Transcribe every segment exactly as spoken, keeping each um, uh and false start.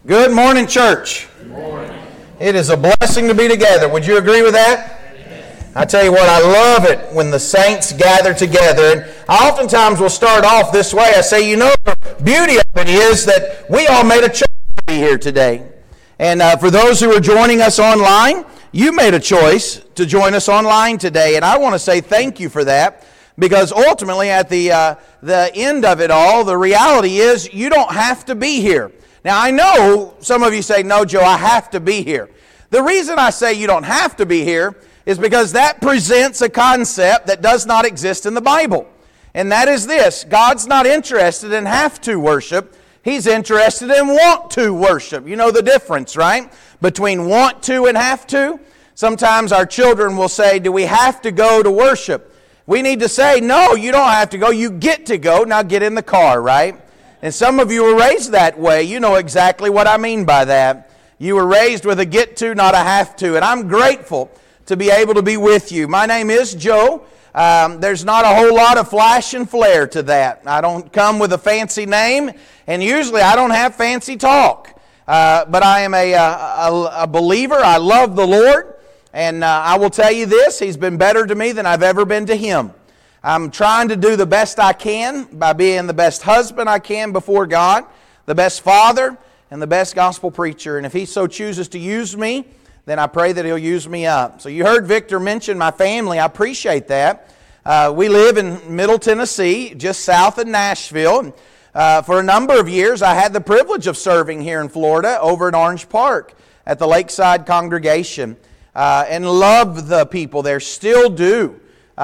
Good morning, church. Good morning. It is a blessing to be together. Would you agree with that? Amen. I tell you what, I love it when the saints gather together. And I oftentimes will start off this way. I say, you know, the beauty of it is that we all made a choice to be here today. And uh, for those who are joining us online, you made a choice to join us online today. And I want to say thank you for that. Because ultimately, at the uh, the end of it all, the reality is you don't have to be here. Now, I know some of you say, no, Joe, I have to be here. The reason I say you don't have to be here is because that presents a concept that does not exist in the Bible. And that is this: God's not interested in have to worship. He's interested in want to worship. You know the difference, right? Between want to and have to. Sometimes our children will say, do we have to go to worship? We need to say, no, you don't have to go. You get to go. Now get in the car, right? And some of you were raised that way. You know exactly what I mean by that. You were raised with a get to, not a have to. And I'm grateful to be able to be with you. My name is Joe. Um, there's not a whole lot of flash and flare to that. I don't come with a fancy name, and usually I don't have fancy talk. Uh, but I am a, a, a believer. I love the Lord. And uh, I will tell you this, He's been better to me than I've ever been to Him. I'm trying to do the best I can by being the best husband I can before God, the best father, and the best gospel preacher. And if He so chooses to use me, then I pray that He'll use me up. So you heard Victor mention my family. I appreciate that. Uh, we live in Middle Tennessee, just south of Nashville. Uh, for a number of years, I had the privilege of serving here in Florida over at Orange Park at the Lakeside Congregation. Uh, and love the people there, still do.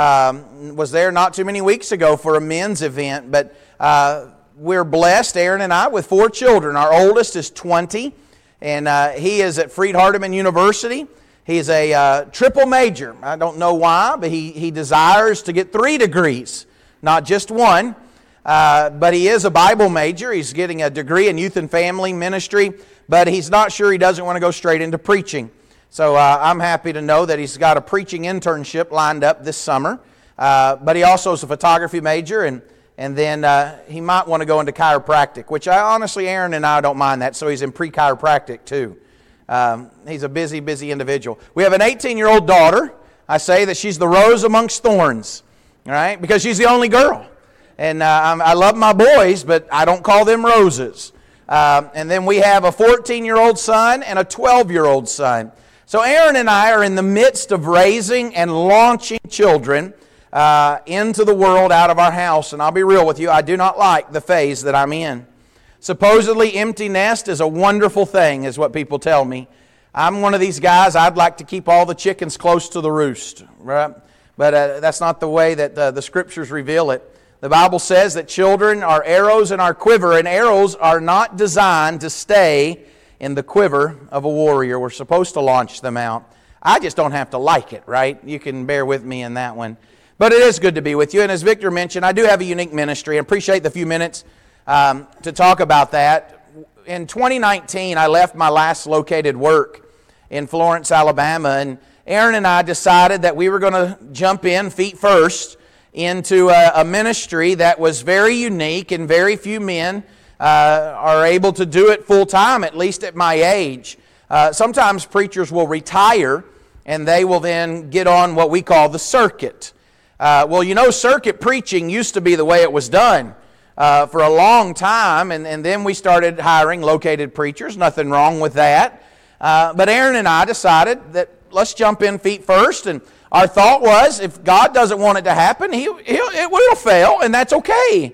Um, was there not too many weeks ago for a men's event, but uh, we're blessed, Aaron and I, with four children. Our oldest is twenty, and uh, he is at Freed-Hardeman University. He's a uh, triple major. I don't know why, but he, he desires to get three degrees, not just one. Uh, but he is a Bible major. He's getting a degree in youth and family ministry, but he's not sure he doesn't want to go straight into preaching. So uh, I'm happy to know that he's got a preaching internship lined up this summer. Uh, but he also is a photography major, and, and then uh, he might want to go into chiropractic, which I honestly, Aaron and I don't mind that, so he's in pre-chiropractic too. Um, he's a busy, busy individual. We have an eighteen-year-old daughter. I say that she's the rose amongst thorns, all right, because she's the only girl. And uh, I love my boys, but I don't call them roses. Um, and then we have a fourteen-year-old son and a twelve-year-old son. So Aaron and I are in the midst of raising and launching children uh, into the world out of our house. And I'll be real with you, I do not like the phase that I'm in. Supposedly empty nest is a wonderful thing, is what people tell me. I'm one of these guys, I'd like to keep all the chickens close to the roost, right? But uh, that's not the way that uh, the Scriptures reveal it. The Bible says that children are arrows in our quiver, and arrows are not designed to stay in the quiver of a warrior. We're supposed to launch them out. I just don't have to like it, right? You can bear with me in that one. But it is good to be with you. And as Victor mentioned, I do have a unique ministry. I appreciate the few minutes um, to talk about that. In twenty nineteen, I left my last located work in Florence, Alabama. And Aaron and I decided that we were going to jump in feet first into a, a ministry that was very unique, and very few men Uh, are able to do it full time, at least at my age. Uh, sometimes preachers will retire and they will then get on what we call the circuit. Uh, well, you know, circuit preaching used to be the way it was done uh, for a long time, and, and then we started hiring located preachers. Nothing wrong with that. Uh, but Aaron and I decided that let's jump in feet first, and our thought was if God doesn't want it to happen, he, he'll, it will fail, and that's okay.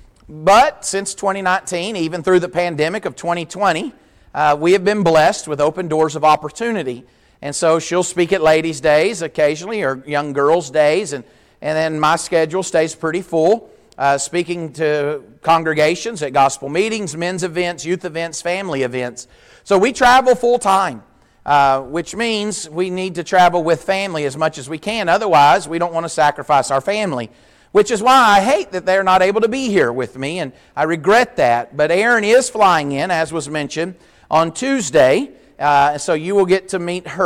But since twenty nineteen, even through the pandemic of twenty twenty, uh, we have been blessed with open doors of opportunity. And so she'll speak at ladies' days occasionally, or young girls' days, and, and then my schedule stays pretty full, uh, speaking to congregations at gospel meetings, men's events, youth events, family events. So we travel full time, uh, which means we need to travel with family as much as we can. Otherwise, we don't want to sacrifice our family. Which is why I hate that they're not able to be here with me, and I regret that. But Aaron is flying in, as was mentioned, on Tuesday, uh, so you will get to meet her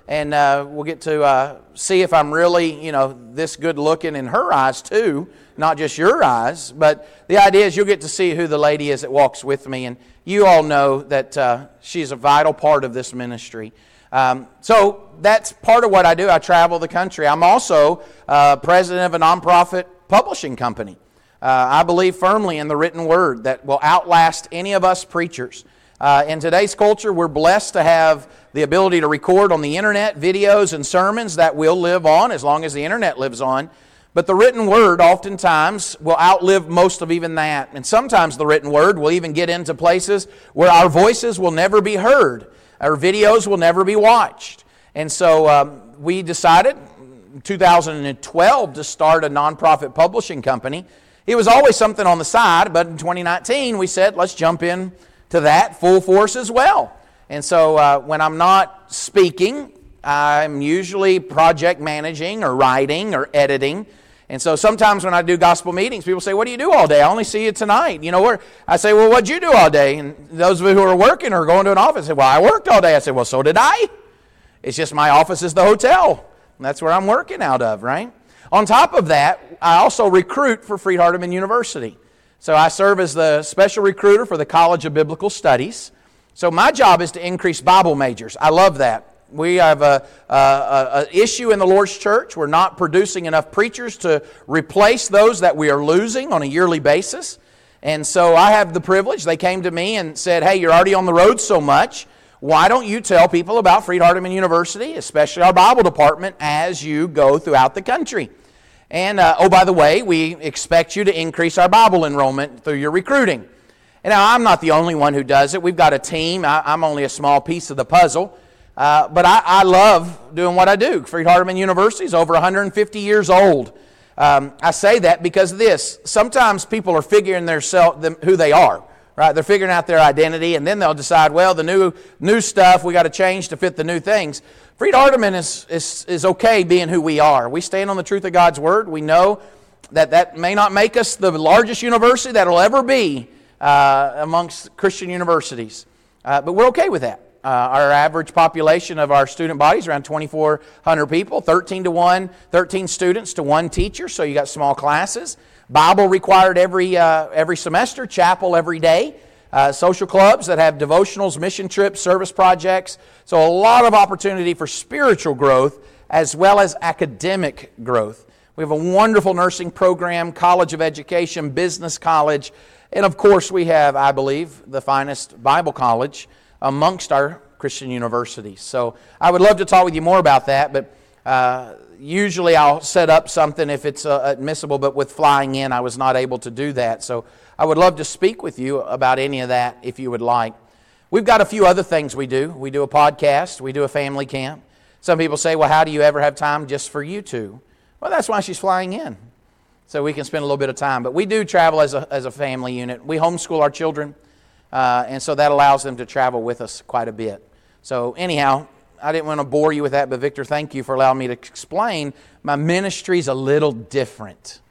and uh, we'll get to uh, see if I'm really, you know, this good looking in her eyes too, not just your eyes. But the idea is you'll get to see who the lady is that walks with me, and you all know that uh, she's a vital part of this ministry. Um, so that's part of what I do. I travel the country. I'm also uh, president of a nonprofit publishing company. Uh, I believe firmly in the written word that will outlast any of us preachers. Uh, in today's culture, we're blessed to have the ability to record on the internet videos and sermons that will live on as long as the internet lives on. But the written word oftentimes will outlive most of even that. And sometimes the written word will even get into places where our voices will never be heard. Our videos will never be watched. And so um, we decided in two thousand twelve to start a nonprofit publishing company. It was always something on the side, but in twenty nineteen we said, let's jump in to that full force as well. And so uh, when I'm not speaking, I'm usually project managing or writing or editing. And so sometimes when I do gospel meetings, people say, what do you do all day? I only see you tonight. You know, where I say, well, what'd you do all day? And those of you who are working or going to an office say, well, I worked all day. I say, well, so did I. It's just my office is the hotel. And that's where I'm working out of, right? On top of that, I also recruit for Freed-Hardeman University. So I serve as the special recruiter for the College of Biblical Studies. So my job is to increase Bible majors. I love that. We have a, a, a, a issue in the Lord's church. We're not producing enough preachers to replace those that we are losing on a yearly basis. And so I have the privilege. They came to me and said, hey, you're already on the road so much. Why don't you tell people about Freed-Hardeman University, especially our Bible department, as you go throughout the country? And, uh, oh, by the way, we expect you to increase our Bible enrollment through your recruiting. And now, I'm not the only one who does it. We've got a team. I, I'm only a small piece of the puzzle. Uh, but I, I love doing what I do. Freed-Hardeman University is over one hundred fifty years old. Um, I say that because of this. Sometimes people are figuring their self, them, who they are. Right? They're figuring out their identity, and then they'll decide, well, the new new stuff, we got to change to fit the new things. Freed-Hardeman is, is, is okay being who we are. We stand on the truth of God's Word. We know that that may not make us the largest university that will ever be uh, amongst Christian universities. Uh, but we're okay with that. Uh, our average population of our student body is around twenty-four hundred people, thirteen to one, thirteen students to one teacher, so you got small classes. Bible required every uh, every semester, chapel every day, uh, social clubs that have devotionals, mission trips, service projects. So a lot of opportunity for spiritual growth as well as academic growth. We have a wonderful nursing program, college of education, business college, and of course we have, I believe, the finest Bible college amongst our Christian universities. So I would love to talk with you more about that, but uh, usually I'll set up something if it's uh, admissible, but with flying in I was not able to do that. So I would love to speak with you about any of that if you would like. We've got a few other things we do. We do a podcast. We do a family camp. Some people say, well, how do you ever have time just for you two? Well, that's why she's flying in, so we can spend a little bit of time. But we do travel as a, as a family unit. We homeschool our children. Uh, and so that allows them to travel with us quite a bit. So anyhow, I didn't want to bore you with that, but Victor, thank you for allowing me to explain. My ministry's a little different.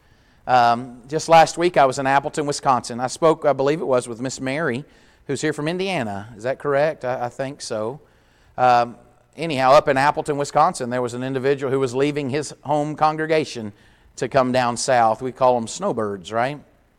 Um, just last week I was in Appleton, Wisconsin. I spoke, I believe it was, with Miss Mary, who's here from Indiana. Is that correct? I, I think so. Um, anyhow, up in Appleton, Wisconsin, there was an individual who was leaving his home congregation to come down south. We call them snowbirds, right?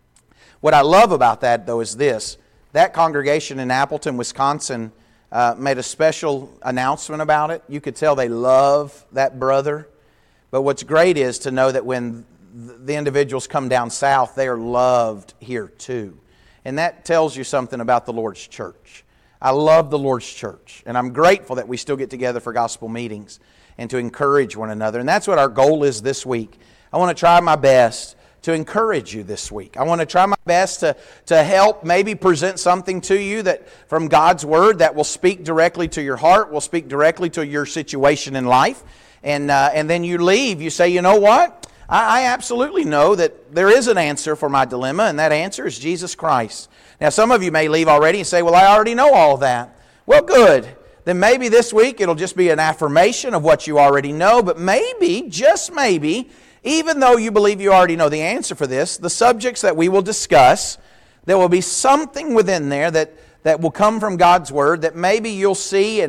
What I love about that, though, is this. That congregation in Appleton, Wisconsin, uh, made a special announcement about it. You could tell they love that brother. But what's great is to know that when the individuals come down south, they are loved here too. And that tells you something about the Lord's church. I love the Lord's church. And I'm grateful that we still get together for gospel meetings and to encourage one another. And that's what our goal is this week. I want to try my best to encourage you this week. I want to try my best to, to help maybe present something to you that from God's Word that will speak directly to your heart, will speak directly to your situation in life. And, uh, and then you leave, you say, you know what? I, I absolutely know that there is an answer for my dilemma, and that answer is Jesus Christ. Now some of you may leave already and say, well, I already know all that. Well, good. Then maybe this week it'll just be an affirmation of what you already know, but maybe, just maybe, even though you believe you already know the answer for this, the subjects that we will discuss, there will be something within there that, that will come from God's Word that maybe you'll see and,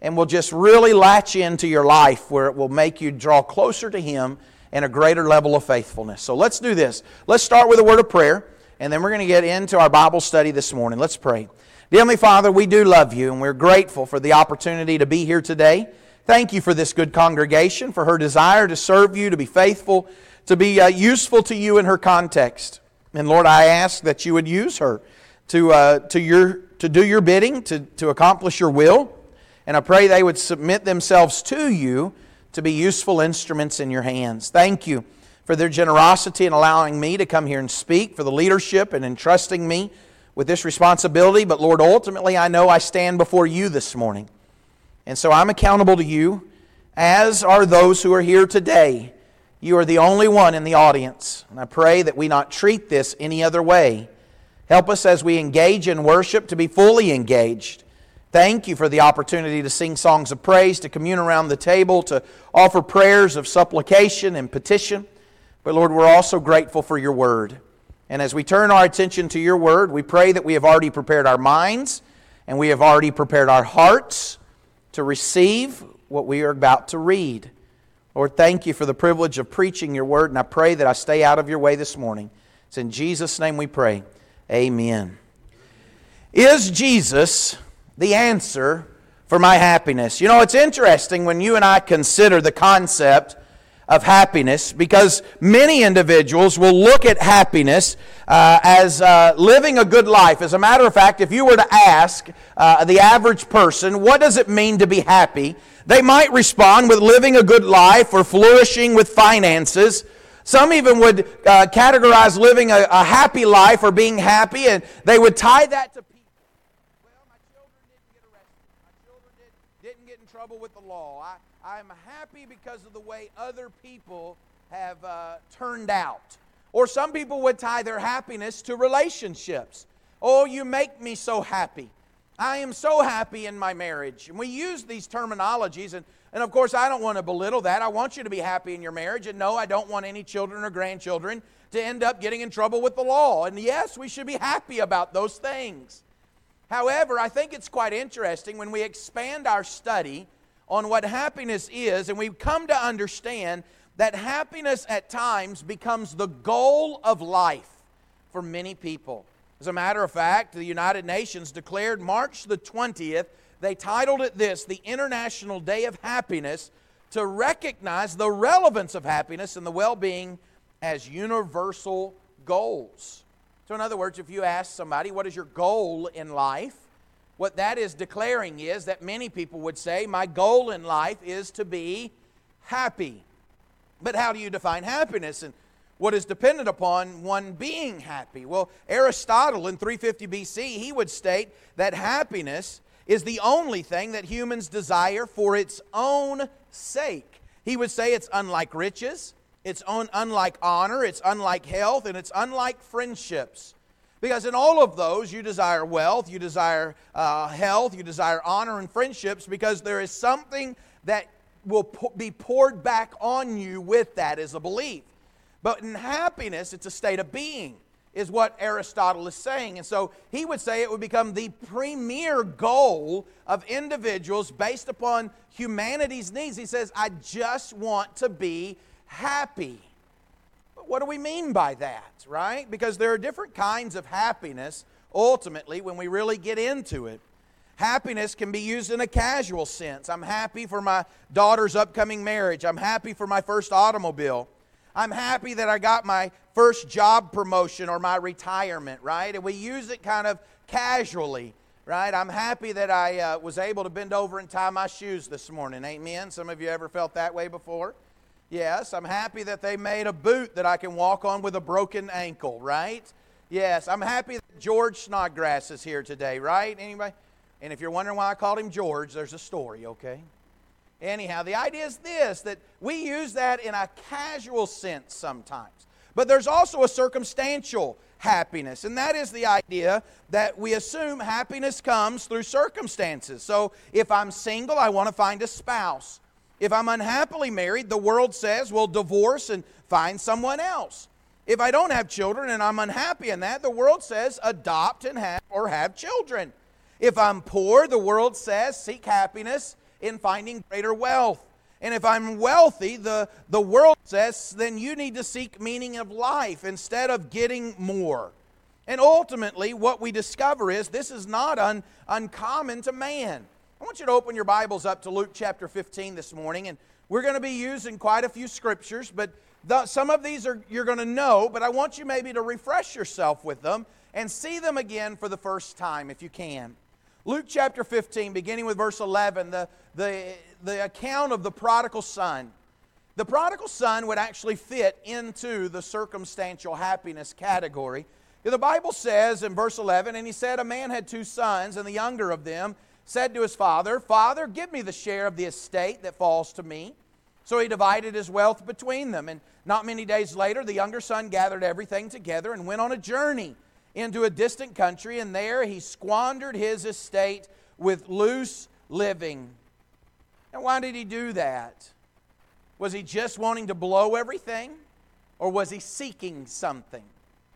and will just really latch into your life where it will make you draw closer to Him and a greater level of faithfulness. So let's do this. Let's start with a word of prayer, and then we're going to get into our Bible study this morning. Let's pray. Dear Heavenly Father, we do love You, and we're grateful for the opportunity to be here today. Thank You for this good congregation, for her desire to serve You, to be faithful, to be uh, useful to You in her context. And Lord, I ask that You would use her to uh, to your to do Your bidding, to, to accomplish Your will. And I pray they would submit themselves to You to be useful instruments in Your hands. Thank You for their generosity in allowing me to come here and speak, for the leadership and entrusting me with this responsibility. But Lord, ultimately I know I stand before You this morning. And so I'm accountable to You, as are those who are here today. You are the only one in the audience. And I pray that we not treat this any other way. Help us as we engage in worship to be fully engaged. Thank You for the opportunity to sing songs of praise, to commune around the table, to offer prayers of supplication and petition. But Lord, we're also grateful for Your Word. And as we turn our attention to Your Word, we pray that we have already prepared our minds and we have already prepared our hearts to receive what we are about to read. Lord, thank You for the privilege of preaching Your Word, and I pray that I stay out of Your way this morning. It's in Jesus' name we pray. Amen. Is Jesus the answer for my happiness? You know, it's interesting when you and I consider the concept of happiness, because many individuals will look at happiness uh, as uh, living a good life. As a matter of fact, if you were to ask uh, the average person, what does it mean to be happy? They might respond with living a good life or flourishing with finances. Some even would uh, categorize living a, a happy life or being happy, and they would tie that to people. Well, my children didn't get arrested. My children did, didn't get in trouble with the law. I, I'm happy because of the way other people have uh, turned out. Or some people would tie their happiness to relationships. Oh, you make me so happy. I am so happy in my marriage. And we use these terminologies, and, and of course I don't want to belittle that. I want you to be happy in your marriage, and no, I don't want any children or grandchildren to end up getting in trouble with the law. And yes, we should be happy about those things. However, I think it's quite interesting when we expand our study on what happiness is, and we come to understand that happiness at times becomes the goal of life for many people. As a matter of fact, the United Nations declared March the twentieth, they titled it this, the International Day of Happiness, to recognize the relevance of happiness and the well-being as universal goals. So in other words, if you ask somebody, what is your goal in life? What that is declaring is that many people would say, my goal in life is to be happy. But how do you define happiness? And what is dependent upon one being happy? Well, Aristotle in three fifty B C, he would state that happiness is the only thing that humans desire for its own sake. He would say it's unlike riches, it's un- unlike honor, it's unlike health, and it's unlike friendships. Because in all of those, you desire wealth, you desire uh, health, you desire honor and friendships, because there is something that will po- be poured back on you with that as a belief. But in happiness, it's a state of being, is what Aristotle is saying. And so he would say it would become the premier goal of individuals based upon humanity's needs. He says, I just want to be happy. But what do we mean by that, right? Because there are different kinds of happiness, ultimately, when we really get into it. Happiness can be used in a casual sense. I'm happy for my daughter's upcoming marriage. I'm happy for my first automobile. I'm happy that I got my first job promotion or my retirement, right? And we use it kind of casually, right? I'm happy that I uh, was able to bend over and tie my shoes this morning. Amen? Some of you ever felt that way before? Yes, I'm happy that they made a boot that I can walk on with a broken ankle, right? Yes, I'm happy that George Snodgrass is here today, right? Anybody? And if you're wondering why I called him George, there's a story, okay? Anyhow, the idea is this, that we use that in a casual sense sometimes. But there's also a circumstantial happiness, and that is the idea that we assume happiness comes through circumstances. So if I'm single, I want to find a spouse. If I'm unhappily married, the world says, well, divorce and find someone else. If I don't have children and I'm unhappy in that, the world says, adopt and have or have children. If I'm poor, the world says, seek happiness in finding greater wealth. And if I'm wealthy, the, the world says, then you need to seek meaning of life instead of getting more. And ultimately, what we discover is this is not un, uncommon to man. I want you to open your Bibles up to Luke chapter fifteen this morning, and we're going to be using quite a few scriptures, but the, some of these are you're going to know, but I want you maybe to refresh yourself with them and see them again for the first time if you can. Luke chapter fifteen, beginning with verse eleven, the, the, the account of the prodigal son. The prodigal son would actually fit into the circumstantial happiness category. The Bible says in verse eleven, and he said, a man had two sons, and the younger of them said to his father, Father, give me the share of the estate that falls to me. So he divided his wealth between them. And not many days later, the younger son gathered everything together and went on a journey into a distant country, and there he squandered his estate with loose living. And why did he do that? Was he just wanting to blow everything, or was he seeking something?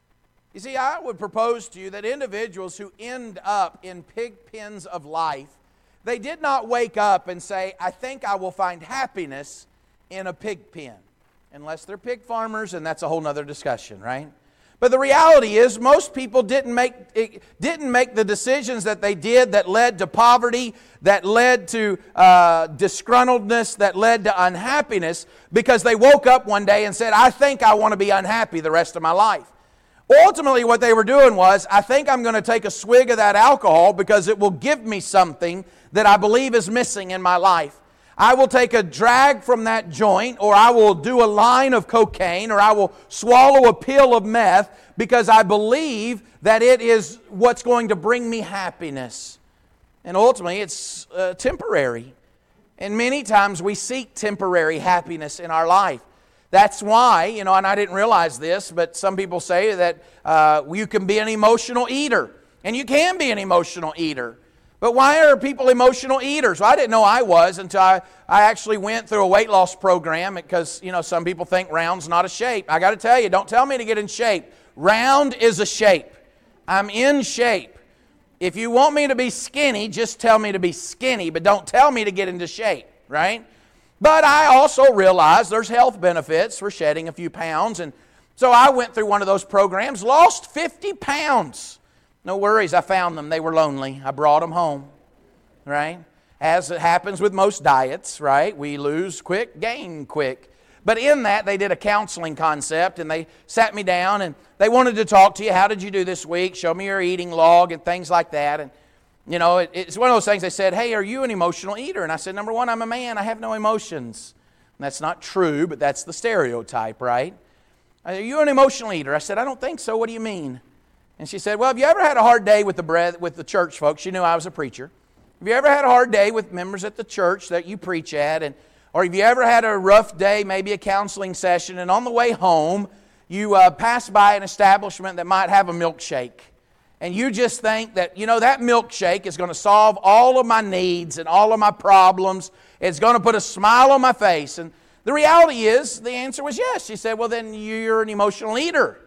You see, I would propose to you that individuals who end up in pig pens of life, they did not wake up and say, I think I will find happiness in a pig pen. Unless they're pig farmers, and that's a whole other discussion, right? But the reality is, most people didn't make, didn't make the decisions that they did that led to poverty, that led to uh, disgruntledness, that led to unhappiness, because they woke up one day and said, I think I want to be unhappy the rest of my life. Ultimately, what they were doing was, I think I'm going to take a swig of that alcohol because it will give me something that I believe is missing in my life. I will take a drag from that joint, or I will do a line of cocaine, or I will swallow a pill of meth because I believe that it is what's going to bring me happiness. And ultimately, it's uh, temporary. And many times we seek temporary happiness in our life. That's why, you know, and I didn't realize this, but some people say that uh, you can be an emotional eater. And you can be an emotional eater. But why are people emotional eaters? Well, I didn't know I was until I, I actually went through a weight loss program, because, you know, some people think round's not a shape. I got to tell you, don't tell me to get in shape. Round is a shape. I'm in shape. If you want me to be skinny, just tell me to be skinny, but don't tell me to get into shape, right? But I also realized there's health benefits for shedding a few pounds, and so I went through one of those programs, lost fifty pounds. No worries, I found them. They were lonely. I brought them home, right? As it happens with most diets, right? We lose quick, gain quick. But in that, they did a counseling concept, and they sat me down, and they wanted to talk to you. How did you do this week? Show me your eating log and things like that. And you know, it, it's one of those things. They said, hey, are you an emotional eater? And I said, number one, I'm a man. I have no emotions. And that's not true, but that's the stereotype, right? Are you an emotional eater? I said, I don't think so. What do you mean? And she said, well, have you ever had a hard day with the bread, with the church folks? She knew I was a preacher. Have you ever had a hard day with members at the church that you preach at? And or have you ever had a rough day, maybe a counseling session, and on the way home, you uh, pass by an establishment that might have a milkshake? And you just think that, you know, that milkshake is going to solve all of my needs and all of my problems. It's going to put a smile on my face. And the reality is, the answer was yes. She said, well, then you're an emotional eater.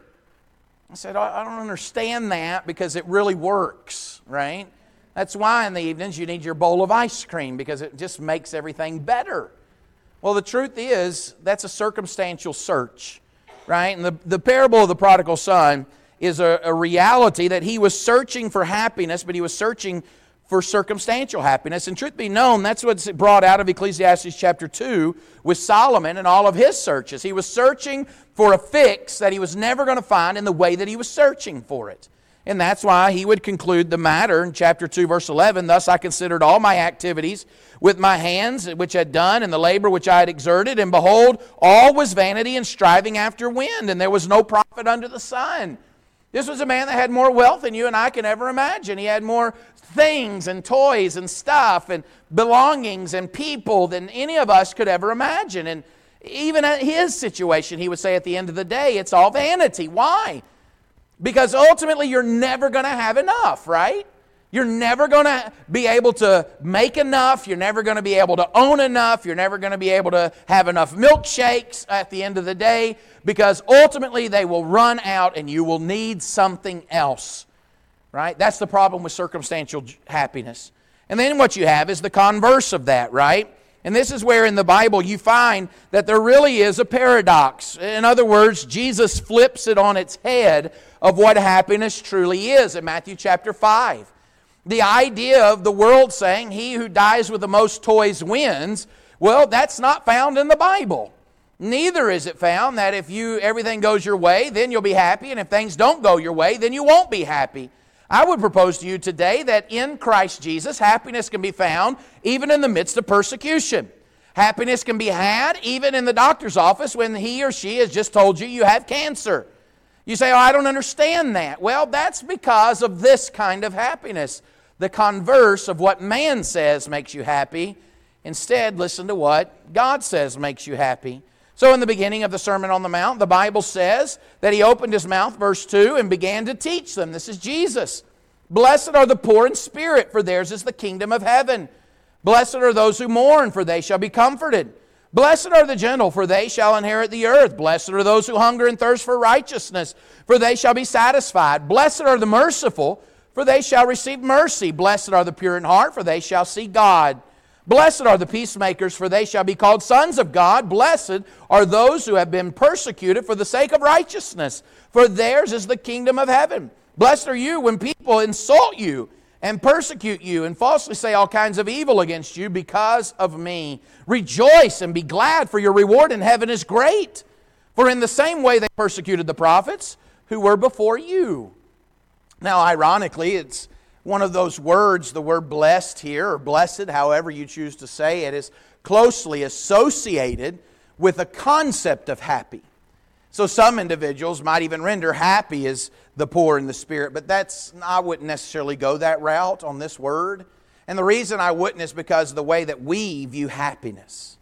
I said, I don't understand that, because it really works, right? That's why in the evenings you need your bowl of ice cream, because it just makes everything better. Well, the truth is, that's a circumstantial search, right? And the, the parable of the prodigal son is a, a reality that he was searching for happiness, but he was searching for circumstantial happiness. And truth be known, that's what's brought out of Ecclesiastes chapter two with Solomon and all of his searches. He was searching for a fix that he was never going to find in the way that he was searching for it. And that's why he would conclude the matter in chapter two, verse eleven, thus I considered all my activities with my hands, which I had done, and the labor which I had exerted, and behold, all was vanity and striving after wind, and there was no profit under the sun. This was a man that had more wealth than you and I can ever imagine. He had more things and toys and stuff and belongings and people than any of us could ever imagine. And even at his situation, he would say at the end of the day, it's all vanity. Why? Because ultimately you're never going to have enough, right? You're never going to be able to make enough. You're never going to be able to own enough. You're never going to be able to have enough milkshakes at the end of the day, because ultimately they will run out and you will need something else, right? That's the problem with circumstantial happiness. And then what you have is the converse of that, right? And this is where in the Bible you find that there really is a paradox. In other words, Jesus flips it on its head of what happiness truly is in Matthew chapter five. The idea of the world saying, he who dies with the most toys wins, well, that's not found in the Bible. Neither is it found that if you everything goes your way, then you'll be happy, and if things don't go your way, then you won't be happy. I would propose to you today that in Christ Jesus, happiness can be found even in the midst of persecution. Happiness can be had even in the doctor's office when he or she has just told you you have cancer. You say, oh, I don't understand that. Well, that's because of this kind of happiness. The converse of what man says makes you happy. Instead, listen to what God says makes you happy. So in the beginning of the Sermon on the Mount, the Bible says that He opened His mouth, verse two, and began to teach them. This is Jesus. Blessed are the poor in spirit, for theirs is the kingdom of heaven. Blessed are those who mourn, for they shall be comforted. Blessed are the gentle, for they shall inherit the earth. Blessed are those who hunger and thirst for righteousness, for they shall be satisfied. Blessed are the merciful, for they shall receive mercy. Blessed are the pure in heart, for they shall see God. Blessed are the peacemakers, for they shall be called sons of God. Blessed are those who have been persecuted for the sake of righteousness, for theirs is the kingdom of heaven. Blessed are you when people insult you and persecute you and falsely say all kinds of evil against you because of me. Rejoice and be glad, for your reward in heaven is great. For in the same way they persecuted the prophets who were before you. Now, ironically, it's one of those words, the word blessed here, or blessed, however you choose to say it, is closely associated with a concept of happy. So some individuals might even render happy as the poor in the spirit, but that's I wouldn't necessarily go that route on this word. And the reason I wouldn't is because of the way that we view happiness.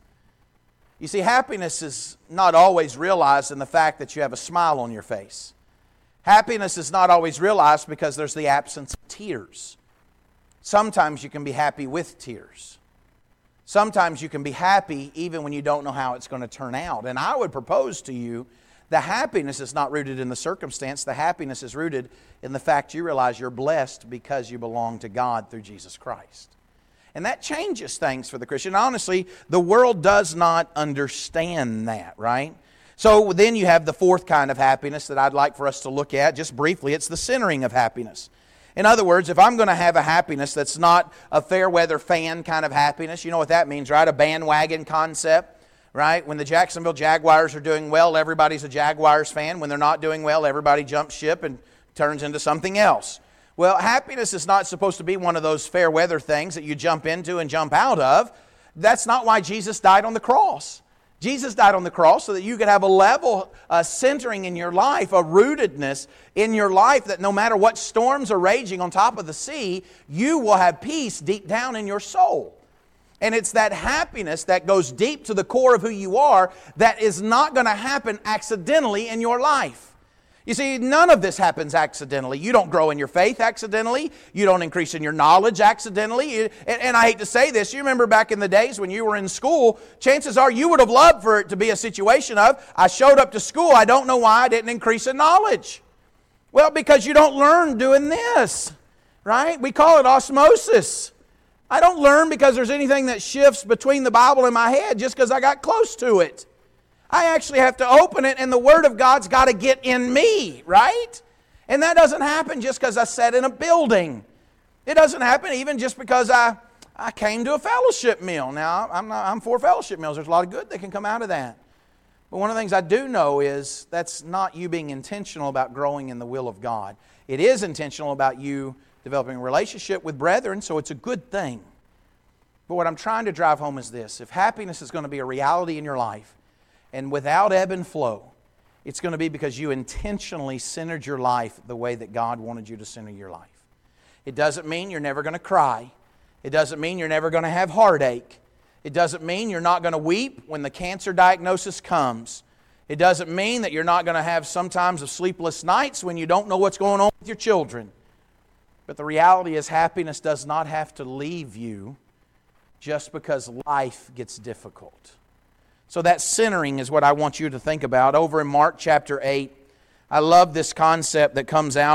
You see, happiness is not always realized in the fact that you have a smile on your face. Happiness is not always realized because there's the absence of tears. Sometimes you can be happy with tears. Sometimes you can be happy even when you don't know how it's going to turn out. And I would propose to you, the happiness is not rooted in the circumstance. The happiness is rooted in the fact you realize you're blessed because you belong to God through Jesus Christ. And that changes things for the Christian. Honestly, the world does not understand that, right? So then you have the fourth kind of happiness that I'd like for us to look at just briefly. It's the centering of happiness. In other words, if I'm going to have a happiness that's not a fair weather fan kind of happiness, you know what that means, right? A bandwagon concept, right? When the Jacksonville Jaguars are doing well, everybody's a Jaguars fan. When they're not doing well, everybody jumps ship and turns into something else. Well, happiness is not supposed to be one of those fair weather things that you jump into and jump out of. That's not why Jesus died on the cross. Jesus died on the cross so that you could have a level uh, centering in your life, a rootedness in your life that no matter what storms are raging on top of the sea, you will have peace deep down in your soul. And it's that happiness that goes deep to the core of who you are that is not going to happen accidentally in your life. You see, none of this happens accidentally. You don't grow in your faith accidentally. You don't increase in your knowledge accidentally. And, and I hate to say this, you remember back in the days when you were in school, chances are you would have loved for it to be a situation of, I showed up to school, I don't know why I didn't increase in knowledge. Well, because you don't learn doing this, right? We call it osmosis. I don't learn because there's anything that shifts between the Bible and my head just because I got close to it. I actually have to open it and the Word of God's got to get in me, right? And that doesn't happen just because I sat in a building. It doesn't happen even just because I, I came to a fellowship meal. Now, I'm, not, I'm for fellowship meals. There's a lot of good that can come out of that. But one of the things I do know is that's not you being intentional about growing in the will of God. It is intentional about you developing a relationship with brethren, so it's a good thing. But what I'm trying to drive home is this. If happiness is going to be a reality in your life, and without ebb and flow, it's going to be because you intentionally centered your life the way that God wanted you to center your life. It doesn't mean you're never going to cry. It doesn't mean you're never going to have heartache. It doesn't mean you're not going to weep when the cancer diagnosis comes. It doesn't mean that you're not going to have sometimes of sleepless nights when you don't know what's going on with your children. But the reality is happiness does not have to leave you just because life gets difficult. So that centering is what I want you to think about. Over in Mark chapter eight, I love this concept that comes out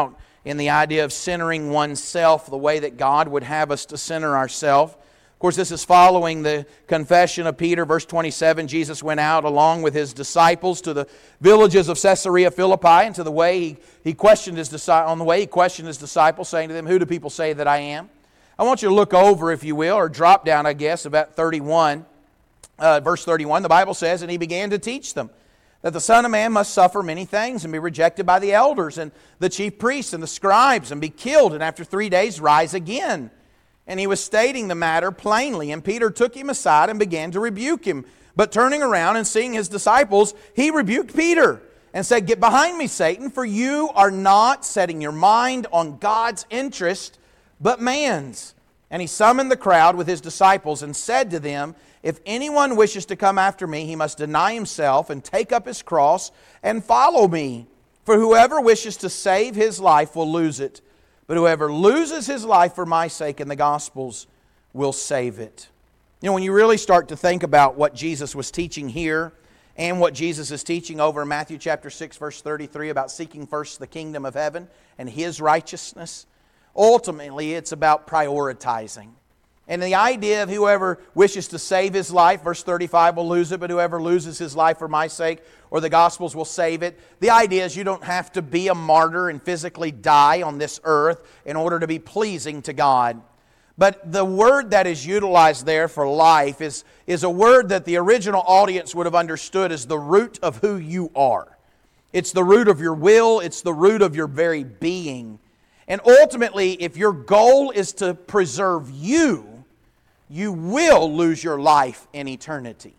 in the idea of centering oneself the way that God would have us to center ourselves. Of course, this is following the confession of Peter. Verse twenty-seven, Jesus went out along with His disciples to the villages of Caesarea Philippi, and to the way he, he questioned his on the way he questioned His disciples, saying to them, "Who do people say that I am?" I want you to look over, if you will, or drop down, I guess, about thirty-one. Uh, verse thirty-one, the Bible says, "And He began to teach them that the Son of Man must suffer many things and be rejected by the elders and the chief priests and the scribes and be killed, and after three days rise again." And He was stating the matter plainly, and Peter took Him aside and began to rebuke him. But turning around and seeing His disciples, He rebuked Peter and said, "Get behind me, Satan, for you are not setting your mind on God's interest, but man's." And He summoned the crowd with His disciples and said to them, "If anyone wishes to come after me, he must deny himself and take up his cross and follow me. For whoever wishes to save his life will lose it. But whoever loses his life for my sake and the gospel's will save it." You know, when you really start to think about what Jesus was teaching here and what Jesus is teaching over in Matthew chapter six, verse thirty-three about seeking first the kingdom of heaven and His righteousness, ultimately it's about prioritizing. And the idea of whoever wishes to save his life, verse thirty-five, will lose it, but whoever loses his life for my sake or the gospel's will save it. The idea is you don't have to be a martyr and physically die on this earth in order to be pleasing to God. But the word that is utilized there for life is, is a word that the original audience would have understood as the root of who you are. It's the root of your will. It's the root of your very being. And ultimately, if your goal is to preserve you, you will lose your life in eternity.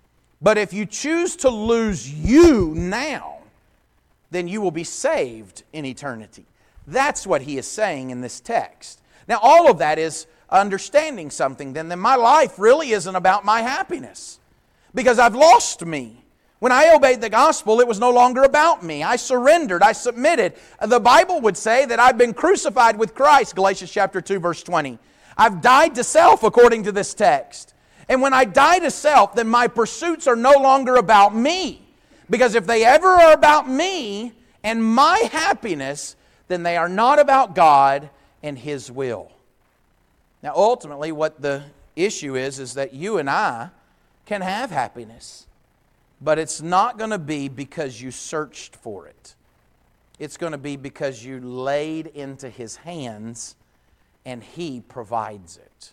But if you choose to lose you now, then you will be saved in eternity. That's what He is saying in this text. Now, all of that is understanding something, then, that my life really isn't about my happiness. Because I've lost me. When I obeyed the gospel, it was no longer about me. I surrendered. I submitted. The Bible would say that I've been crucified with Christ, Galatians chapter two, verse twenty. I've died to self, according to this text. And when I die to self, then my pursuits are no longer about me. Because if they ever are about me and my happiness, then they are not about God and His will. Now, ultimately, what the issue is, is that you and I can have happiness. But it's not going to be because you searched for it. It's going to be because you laid into His hands and He provides it.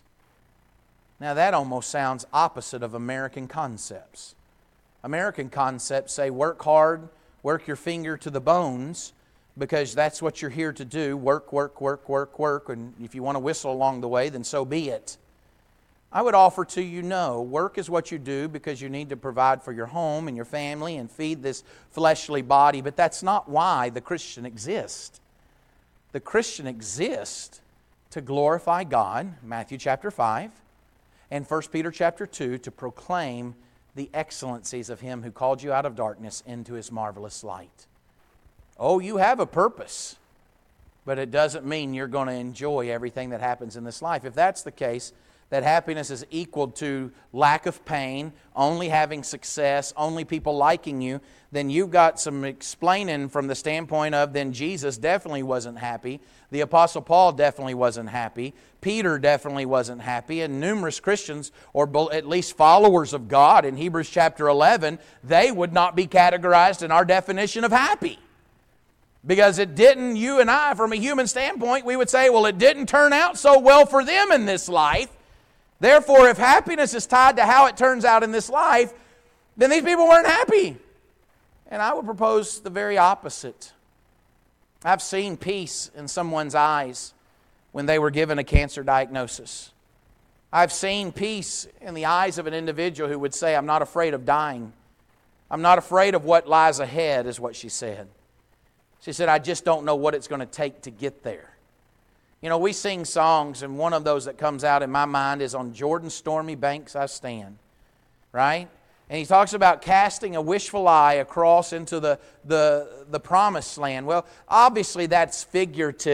Now that almost sounds opposite of American concepts. American concepts say work hard, work your finger to the bones, because that's what you're here to do. Work, work, work, work, work. And if you want to whistle along the way, then so be it. I would offer to you, no, work is what you do because you need to provide for your home and your family and feed this fleshly body, but that's not why the Christian exists. The Christian exists to glorify God, Matthew chapter five, and First Peter chapter two, to proclaim the excellencies of Him who called you out of darkness into His marvelous light. Oh, you have a purpose, but it doesn't mean you're going to enjoy everything that happens in this life. If that's the case, that happiness is equal to lack of pain, only having success, only people liking you, then you've got some explaining from the standpoint of then Jesus definitely wasn't happy. The Apostle Paul definitely wasn't happy. Peter definitely wasn't happy. And numerous Christians, or at least followers of God in Hebrews chapter eleven, they would not be categorized in our definition of happy. Because it didn't, you and I, from a human standpoint, we would say, well, it didn't turn out so well for them in this life. Therefore, if happiness is tied to how it turns out in this life, then these people weren't happy. And I would propose the very opposite. I've seen peace in someone's eyes when they were given a cancer diagnosis. I've seen peace in the eyes of an individual who would say, I'm not afraid of dying. I'm not afraid of what lies ahead, is what she said. She said, I just don't know what it's going to take to get there. You know, we sing songs, and one of those that comes out in my mind is On Jordan's Stormy Banks I Stand, right? And he talks about casting a wishful eye across into the, the, the promised land. Well, obviously that's figurative.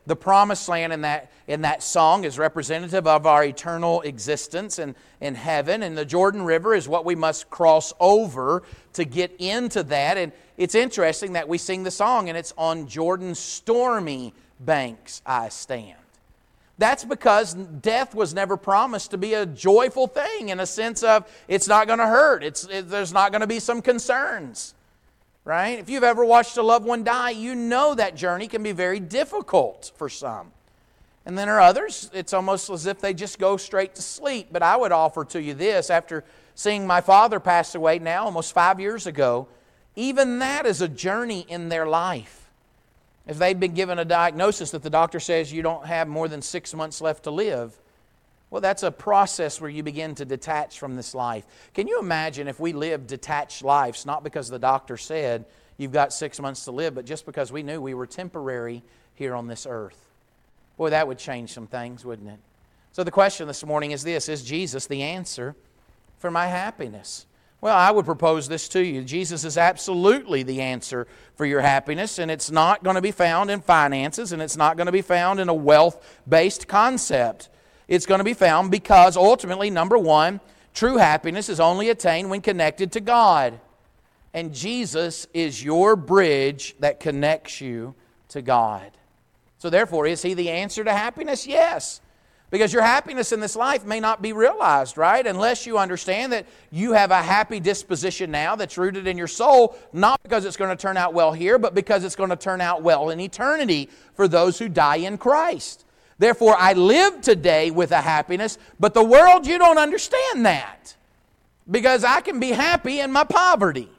The promised land in that, in that song is representative of our eternal existence in, in heaven. And the Jordan River is what we must cross over to get into that. And it's interesting that we sing the song, and it's on Jordan's stormy banks I stand. That's because death was never promised to be a joyful thing in a sense of it's not going to hurt. It's, it, there's not going to be some concerns. Right? If you've ever watched a loved one die, you know that journey can be very difficult for some. And then there are others, it's almost as if they just go straight to sleep. But I would offer to you this, after seeing my father pass away now almost five years ago, even that is a journey in their life. If they've been given a diagnosis that the doctor says you don't have more than six months left to live, well, that's a process where you begin to detach from this life. Can you imagine if we lived detached lives, not because the doctor said you've got six months to live, but just because we knew we were temporary here on this earth? Boy, that would change some things, wouldn't it? So the question this morning is this: is Jesus the answer for my happiness? Well, I would propose this to you. Jesus is absolutely the answer for your happiness, and it's not going to be found in finances, and it's not going to be found in a wealth-based concept. It's going to be found because ultimately, number one, true happiness is only attained when connected to God. And Jesus is your bridge that connects you to God. So therefore, is He the answer to happiness? Yes. Because your happiness in this life may not be realized, right? Unless you understand that you have a happy disposition now that's rooted in your soul, not because it's going to turn out well here, but because it's going to turn out well in eternity for those who die in Christ. Therefore, I live today with a happiness, but the world, you don't understand that. Because I can be happy in my poverty.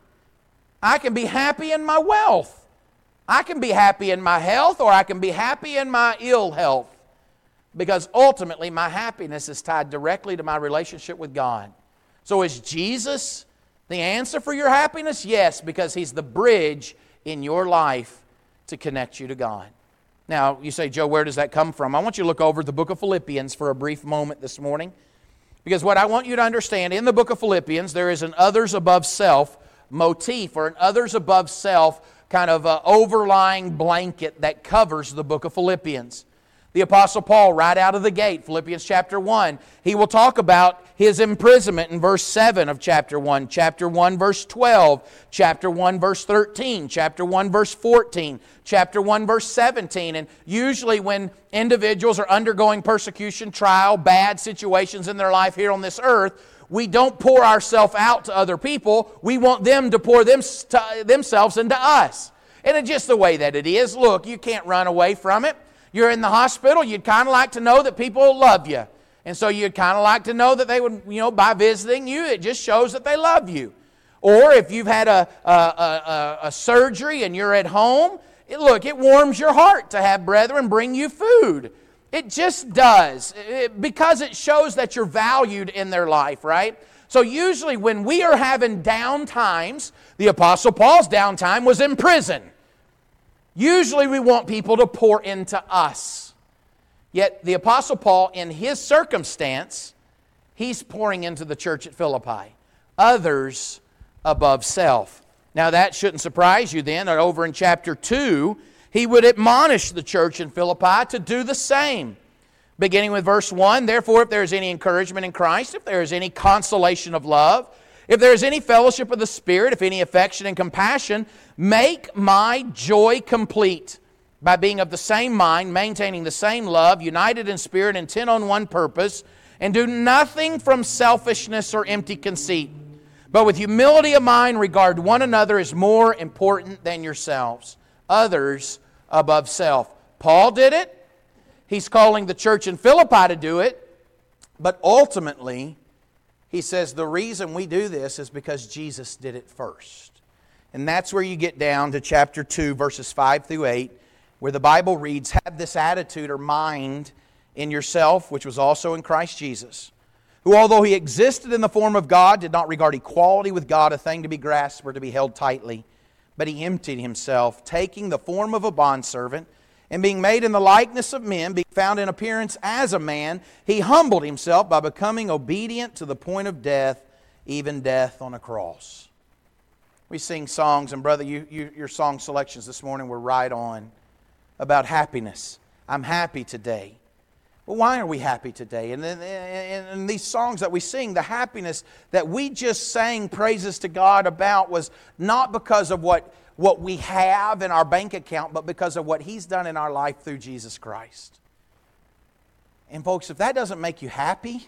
I can be happy in my wealth. I can be happy in my health, or I can be happy in my ill health. Because ultimately, my happiness is tied directly to my relationship with God. So is Jesus the answer for your happiness? Yes, because He's the bridge in your life to connect you to God. Now, you say, Joe, where does that come from? I want you to look over the book of Philippians for a brief moment this morning. Because what I want you to understand, in the book of Philippians, there is an others above self motif, or an others above self kind of uh, overlying blanket that covers the book of Philippians. The Apostle Paul, right out of the gate, Philippians chapter one, he will talk about his imprisonment in verse seven of chapter one, chapter one, verse twelve, chapter one, verse thirteen, chapter one, verse fourteen, chapter one, verse seventeen. And usually when individuals are undergoing persecution, trial, bad situations in their life here on this earth, we don't pour ourselves out to other people. We want them to pour them, to, themselves into us. And it's just the way that it is. Look, you can't run away from it. You're in the hospital, you'd kind of like to know that people love you. And so you'd kind of like to know that they would, you know, by visiting you, it just shows that they love you. Or if you've had a, a, a, a surgery and you're at home, it, look, it warms your heart to have brethren bring you food. It just does, it, because it shows that you're valued in their life, right? So usually when we are having down times, the Apostle Paul's downtime was in prison. Usually we want people to pour into us. Yet the Apostle Paul, in his circumstance, he's pouring into the church at Philippi. Others above self. Now that shouldn't surprise you then that over in chapter two, he would admonish the church in Philippi to do the same. Beginning with verse one, therefore if there is any encouragement in Christ, if there is any consolation of love, if there is any fellowship of the Spirit, if any affection and compassion, make my joy complete by being of the same mind, maintaining the same love, united in spirit, intent on one purpose, and do nothing from selfishness or empty conceit, but with humility of mind regard one another as more important than yourselves. Others above self. Paul did it. He's calling the church in Philippi to do it. But ultimately, he says the reason we do this is because Jesus did it first. And that's where you get down to chapter two, verses five through eight, where the Bible reads, have this attitude or mind in yourself, which was also in Christ Jesus, who although He existed in the form of God, did not regard equality with God a thing to be grasped or to be held tightly, but He emptied Himself, taking the form of a bondservant, and being made in the likeness of men, being found in appearance as a man, He humbled Himself by becoming obedient to the point of death, even death on a cross. We sing songs, and brother, you, you, your song selections this morning were right on about happiness. I'm happy today. Well, why are we happy today? And then in these songs that we sing, the happiness that we just sang praises to God about was not because of what, what we have in our bank account, but because of what He's done in our life through Jesus Christ. And folks, if that doesn't make you happy,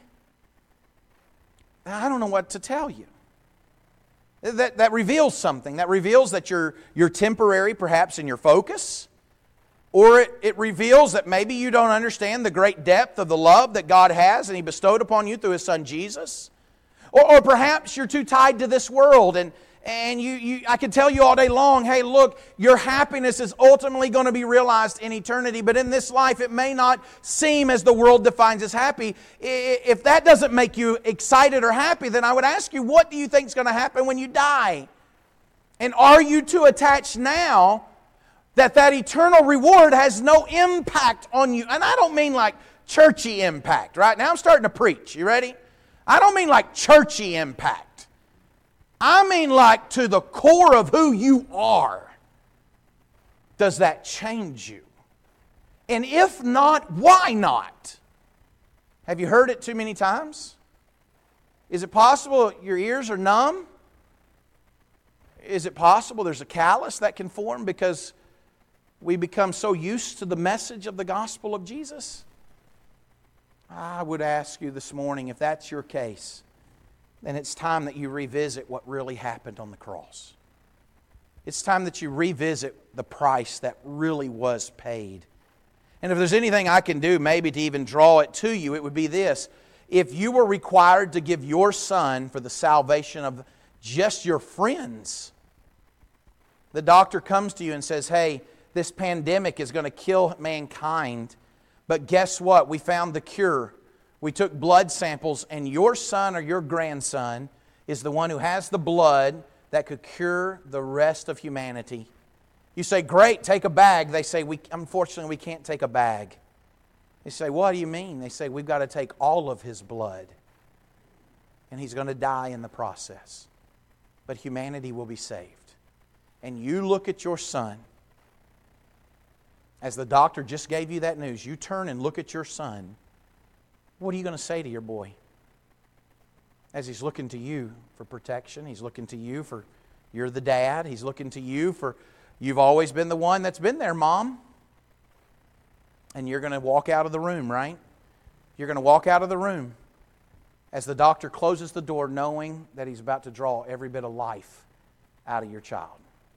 I don't know what to tell you. That, that reveals something. That reveals that you're, you're temporary perhaps in your focus. Or it, it reveals that maybe you don't understand the great depth of the love that God has and He bestowed upon you through His Son Jesus. Or, or perhaps you're too tied to this world and, and you, you, I can tell you all day long, hey look, your happiness is ultimately going to be realized in eternity, but in this life it may not seem as the world defines as happy. If that doesn't make you excited or happy, then I would ask you, what do you think is going to happen when you die? And are you too attached now that that eternal reward has no impact on you? And I don't mean like churchy impact, right? Now I'm starting to preach. You ready? I don't mean like churchy impact. I mean like to the core of who you are. Does that change you? And if not, why not? Have you heard it too many times? Is it possible your ears are numb? Is it possible there's a callus that can form because we become so used to the message of the gospel of Jesus? I would ask you this morning, if that's your case, then it's time that you revisit what really happened on the cross. It's time that you revisit the price that really was paid. And if there's anything I can do maybe to even draw it to you, it would be this. If you were required to give your son for the salvation of just your friends, the doctor comes to you and says, hey, this pandemic is going to kill mankind, but guess what? We found the cure. We took blood samples, and your son or your grandson is the one who has the blood that could cure the rest of humanity. You say, great, take a bag. They say, we, unfortunately, we can't take a bag. They say, what do you mean? They say, we've got to take all of his blood, and he's going to die in the process. But humanity will be saved. And you look at your son, as the doctor just gave you that news, you turn and look at your son. What are you going to say to your boy? As he's looking to you for protection, he's looking to you for, you're the dad, he's looking to you for, you've always been the one that's been there, Mom. And you're going to walk out of the room, right? You're going to walk out of the room as the doctor closes the door knowing that he's about to draw every bit of life out of your child.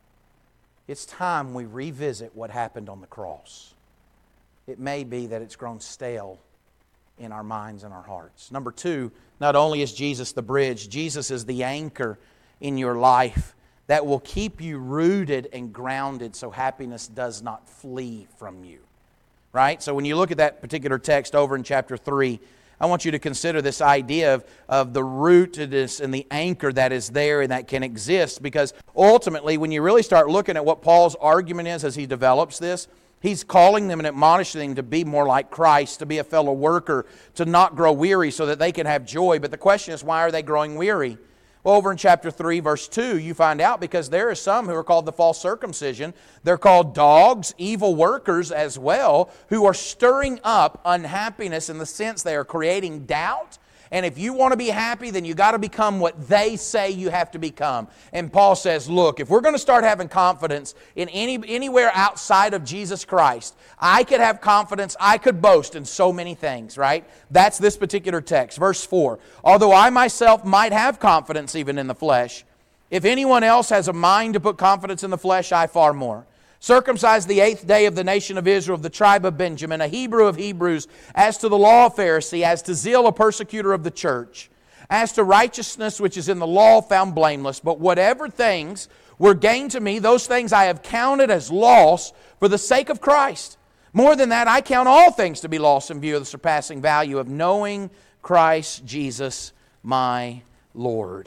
It's time we revisit what happened on the cross. It may be that it's grown stale in our minds and our hearts. Number two, not only is Jesus the bridge, Jesus is the anchor in your life that will keep you rooted and grounded so happiness does not flee from you. Right? So when you look at that particular text over in chapter three, I want you to consider this idea of, of the rootedness and the anchor that is there and that can exist, because ultimately when you really start looking at what Paul's argument is as he develops this, he's calling them and admonishing them to be more like Christ, to be a fellow worker, to not grow weary so that they can have joy. But the question is, why are they growing weary? Well, over in chapter three, verse two, you find out because there are some who are called the false circumcision. They're called dogs, evil workers as well, who are stirring up unhappiness in the sense they are creating doubt. And if you want to be happy, then you got to become what they say you have to become. And Paul says, look, if we're going to start having confidence in any anywhere outside of Jesus Christ, I could have confidence, I could boast in so many things, right? That's this particular text. Verse four, although I myself might have confidence even in the flesh, if anyone else has a mind to put confidence in the flesh, I far more. Circumcised the eighth day of the nation of Israel, of the tribe of Benjamin, a Hebrew of Hebrews, as to the law, a Pharisee, as to zeal, a persecutor of the church, as to righteousness which is in the law, found blameless. But whatever things were gained to me, those things I have counted as loss for the sake of Christ. More than that, I count all things to be lost in view of the surpassing value of knowing Christ Jesus my Lord.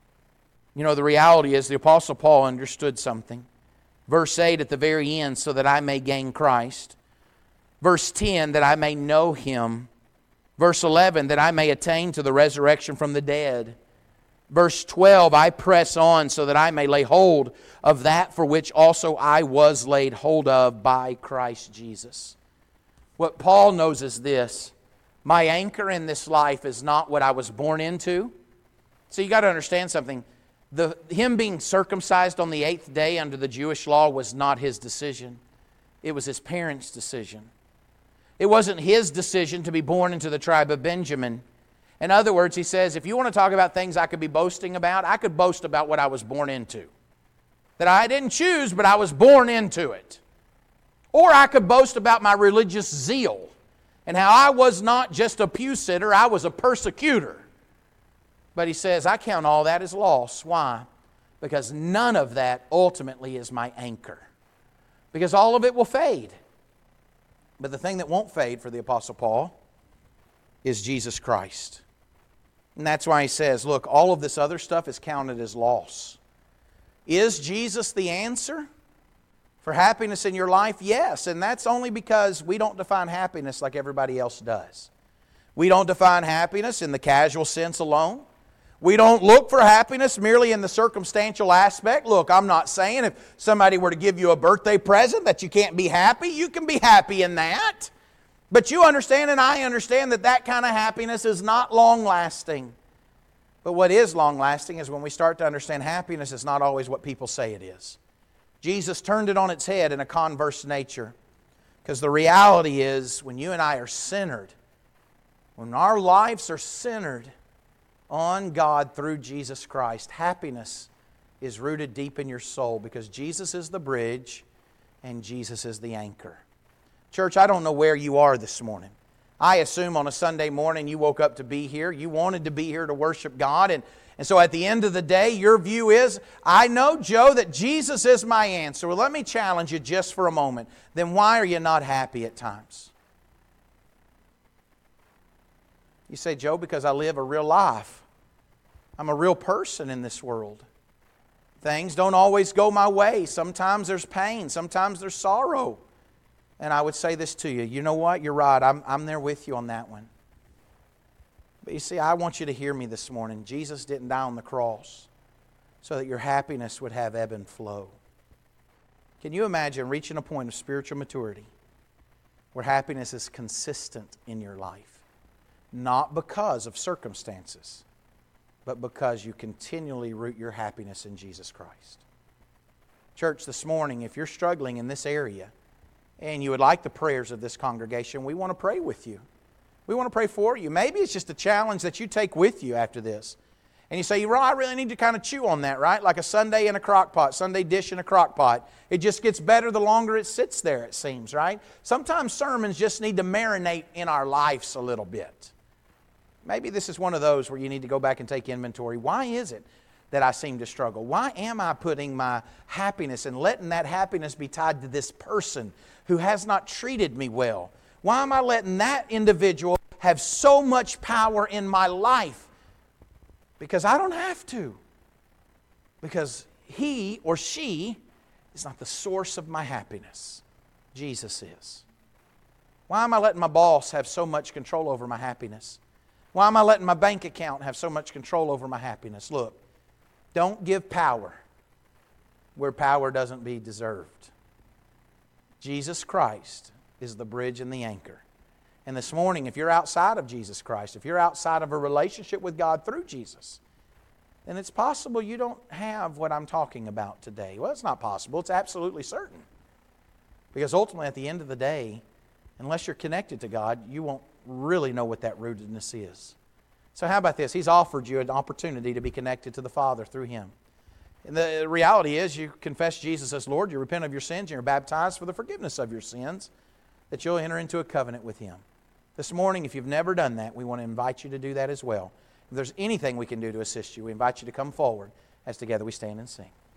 You know, the reality is the Apostle Paul understood something. Verse eight at the very end, so that I may gain Christ. Verse ten, that I may know Him. Verse eleven, that I may attain to the resurrection from the dead. Verse twelve, I press on so that I may lay hold of that for which also I was laid hold of by Christ Jesus. What Paul knows is this: my anchor in this life is not what I was born into. So you got to understand something. The, him being circumcised on the eighth day under the Jewish law was not his decision. It was his parents' decision. It wasn't his decision to be born into the tribe of Benjamin. In other words, he says, if you want to talk about things I could be boasting about, I could boast about what I was born into. That I didn't choose, but I was born into it. Or I could boast about my religious zeal and how I was not just a pew sitter, I was a persecutor. But he says, I count all that as loss. Why? Because none of that ultimately is my anchor. Because all of it will fade. But the thing that won't fade for the Apostle Paul is Jesus Christ. And that's why he says, look, all of this other stuff is counted as loss. Is Jesus the answer for happiness in your life? Yes, and that's only because we don't define happiness like everybody else does. We don't define happiness in the casual sense alone. We don't look for happiness merely in the circumstantial aspect. Look, I'm not saying if somebody were to give you a birthday present that you can't be happy. You can be happy in that. But you understand and I understand that that kind of happiness is not long-lasting. But what is long-lasting is when we start to understand happiness is not always what people say it is. Jesus turned it on its head in a converse nature. Because the reality is, when you and I are centered, when our lives are centered on God through Jesus Christ, happiness is rooted deep in your soul because Jesus is the bridge and Jesus is the anchor. Church, I don't know where you are this morning. I assume on a Sunday morning you woke up to be here. You wanted to be here to worship God. And, and so at the end of the day, your view is, I know, Joe, that Jesus is my answer. Well, let me challenge you just for a moment. Then why are you not happy at times? You say, Joe, because I live a real life. I'm a real person in this world. Things don't always go my way. Sometimes there's pain. Sometimes there's sorrow. And I would say this to you. You know what? You're right. I'm, I'm there with you on that one. But you see, I want you to hear me this morning. Jesus didn't die on the cross so that your happiness would have ebb and flow. Can you imagine reaching a point of spiritual maturity where happiness is consistent in your life? Not because of circumstances, but because you continually root your happiness in Jesus Christ. Church, this morning, if you're struggling in this area and you would like the prayers of this congregation, we want to pray with you. We want to pray for you. Maybe it's just a challenge that you take with you after this. And you say, well, I really need to kind of chew on that, right? Like a sundae in a crock pot, sundae dish in a crock pot. It just gets better the longer it sits there, it seems, right? Sometimes sermons just need to marinate in our lives a little bit. Maybe this is one of those where you need to go back and take inventory. Why is it that I seem to struggle? Why am I putting my happiness and letting that happiness be tied to this person who has not treated me well? Why am I letting that individual have so much power in my life? Because I don't have to. Because he or she is not the source of my happiness. Jesus is. Why am I letting my boss have so much control over my happiness? Why am I letting my bank account have so much control over my happiness? Look, don't give power where power doesn't be deserved. Jesus Christ is the bridge and the anchor. And this morning, if you're outside of Jesus Christ, if you're outside of a relationship with God through Jesus, then it's possible you don't have what I'm talking about today. Well, it's not possible. It's absolutely certain. Because ultimately, at the end of the day, unless you're connected to God, you won't really know what that rootedness is. So how about this? He's offered you an opportunity to be connected to the Father through Him. And the reality is you confess Jesus as Lord, you repent of your sins, and you're baptized for the forgiveness of your sins, that you'll enter into a covenant with Him. This morning, if you've never done that, we want to invite you to do that as well. If there's anything we can do to assist you, we invite you to come forward as together we stand and sing.